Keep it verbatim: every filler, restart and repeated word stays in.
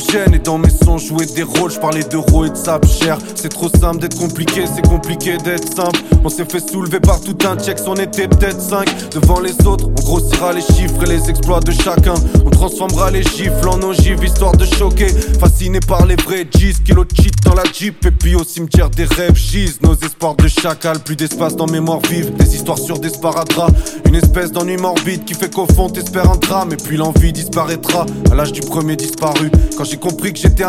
gêne. Et dans mes sons jouer des rôles, je parlais d'euros et de sable cher. C'est trop simple d'être compliqué, c'est compliqué d'être simple. On s'est fait soulever par tout un check, on était peut-être cinq. Devant les autres, on grossira les chiffres et les exploits de chacun. On transformera les gifles en ogives, histoire de choquer. Fasciné par les vrais G's, kilos de cheat dans la Jeep. Et puis au cimetière des rêves gisent nos espoirs de chacal. Plus d'espace dans mémoire vive, des histoires sur des sparadraps. Une espèce d'ennui morbide qui fait qu'au fond t'espères un drame. Et puis l'envie disparaîtra à l'âge du premier disparu. Quand j'ai compris que j'étais